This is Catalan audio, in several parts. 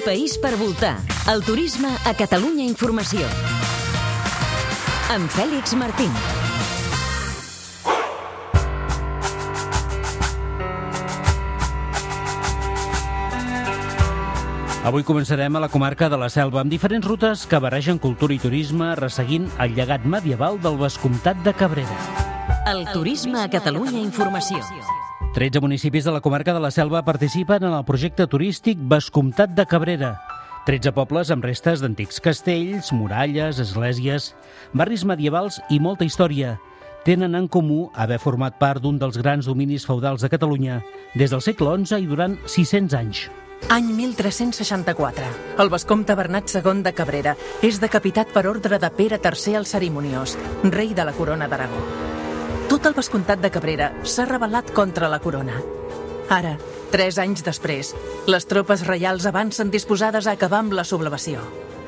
país per voltar. El turisme a Catalunya Informació. Amb Fèlix Martín. Avui començarem a la comarca de la Selva amb diferents rutes que barregen cultura i turisme resseguint el llegat medieval del vescomtat de Cabrera. El turisme a Catalunya Informació. 13 municipis de la comarca de la Selva participen en el projecte turístic Vescomtat de Cabrera. 13 pobles amb restes d'antics castells, muralles, esglésies, barris medievals i molta història. Tenen en comú haver format part d'un dels grans dominis feudals de Catalunya des del segle XI i durant 600 anys. Any 1364. El vescomte Bernat II de Cabrera és decapitat per ordre de Pere III el Cerimoniós, rei de la corona d'Aragó. Tot el vescomtat de Cabrera s'ha rebel·lat contra la corona. Ara, 3 anys després, les tropes reials avancen disposades a acabar amb la sublevació.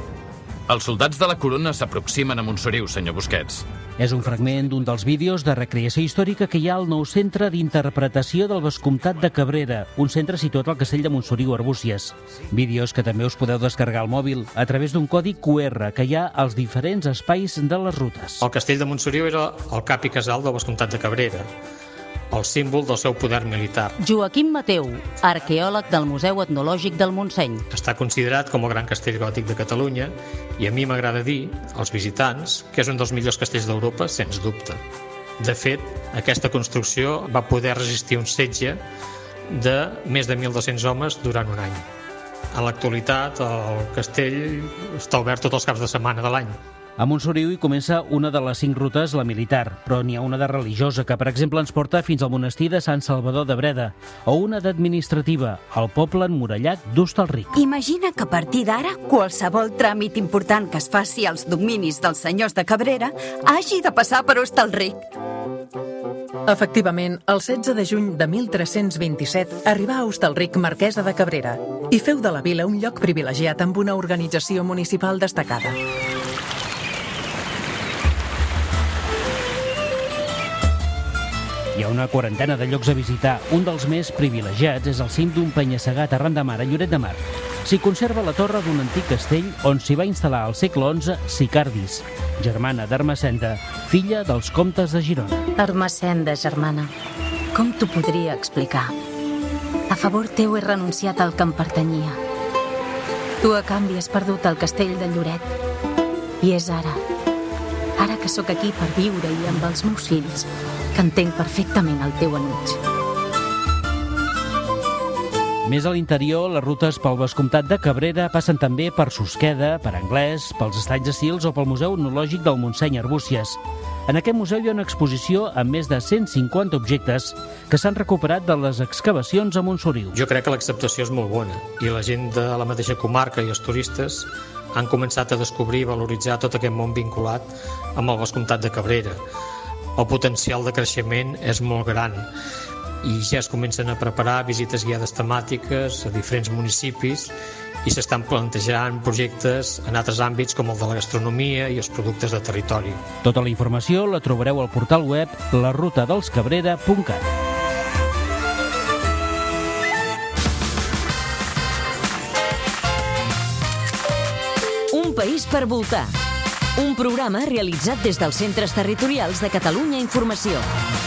Els soldats de la corona s'aproximen a Montsoriu, senyor Busquets. És un fragment d'un dels vídeos de recreació històrica que hi ha al nou centre d'interpretació del vescomtat de Cabrera, un centre situat al castell de Montsoriu, Arbúcies. Vídeos que també us podeu descarregar al mòbil a través d'un codi QR que hi ha als diferents espais de les rutes. El castell de Montsoriu era el cap i casal del vescomtat de Cabrera, el símbol del seu poder militar. Joaquim Mateu, arqueòleg del Museu Etnològic del Montseny. Està considerat com el gran castell gòtic de Catalunya i a mi m'agrada dir, als visitants, que és un dels millors castells d'Europa, sens dubte. De fet, aquesta construcció va poder resistir un setge de més de 1.200 homes durant un any. En l'actualitat, el castell està obert tots els caps de setmana de l'any. A Montsoriu hi comença una de les 5 rutes, la militar, però n'hi ha una de religiosa que, per exemple, ens porta fins al monestir de Sant Salvador de Breda, o una d'administrativa, el poble emmurallat d'Hostalric. Imagina que a partir d'ara, qualsevol tràmit important que es faci als dominis dels senyors de Cabrera hagi de passar per Hostalric. Efectivament, el 16 de juny de 1327 arribà a Hostalric, marquesa de Cabrera, i feu de la vila un lloc privilegiat amb una organització municipal destacada. Hi ha una quarantena de llocs a visitar. Un dels més privilegiats és el cim d'un penya-segat arran de mar a Lloret de Mar. S'hi conserva la torre d'un antic castell on s'hi va instal·lar al segle XI Sicardis, germana d'Ermessenda, filla dels comtes de Girona. Ermessenda, germana, com t'ho podria explicar? A favor teu he renunciat al que em pertanyia. Tu, a canvi, has perdut el castell de Lloret. I és ara que sóc aquí per viure i amb els meus fills, que entenc perfectament el teu enuig. Més a l'interior, les rutes pel vescomtat de Cabrera passen també per Susqueda, per Anglès, pels Estanys de Sils o pel Museu Etnològic del Montseny, Arbúcies. En aquest museu hi ha una exposició amb més de 150 objectes que s'han recuperat de les excavacions a Montsoriu. Jo crec que l'acceptació és molt bona i la gent de la mateixa comarca i els turistes han començat a descobrir i valoritzar tot aquest món vinculat amb el vescomtat de Cabrera. El potencial de creixement és molt gran i ja es comencen a preparar visites guiades temàtiques a diferents municipis i s'estan plantejant projectes en altres àmbits com el de la gastronomia i els productes de territori. Tota la informació la trobareu al portal web larutaDelsCabrera.cat. Un país per voltar. Un programa realitzat des dels Centres Territorials de Catalunya Informació.